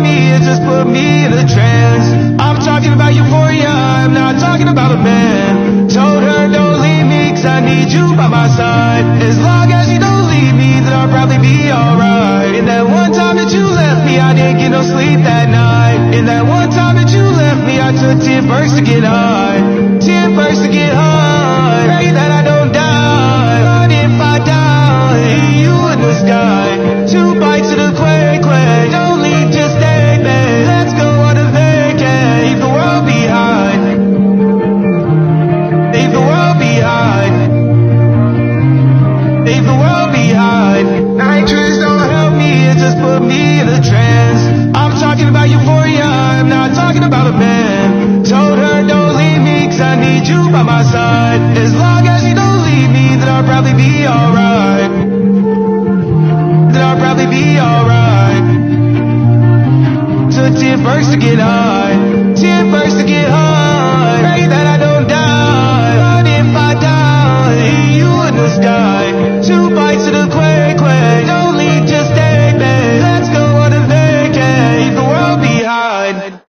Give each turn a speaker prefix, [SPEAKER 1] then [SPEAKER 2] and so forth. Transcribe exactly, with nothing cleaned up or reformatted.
[SPEAKER 1] me, it just put me in a trance. I'm talking about euphoria, I'm not talking about a man. Told her don't leave me, cause I need you by my side. As long as you don't leave me, then I'll probably be alright. And that one time that you left me, I didn't get no sleep that night. And that one time that you left me, I took ten perks to get high. Ten perks to get high. Pray that I don't die. But if I die, you in the sky. Two bites of the quake, quake. Don't leave, just stay, babe. Let's go on a vacay. Leave the world behind. Leave the world behind. Leave the world behind. Nitrous don't help me, it just put me in a trance. I'm talking about euphoria, I'm not talking about a man. Told her don't leave me, cause I need you by my side. As long as you don't leave me, then I'll probably be alright. Then I'll probably be alright. Took ten perks to get high. Ten perks to get high. Pray that I don't die. But if I die, you in the sky.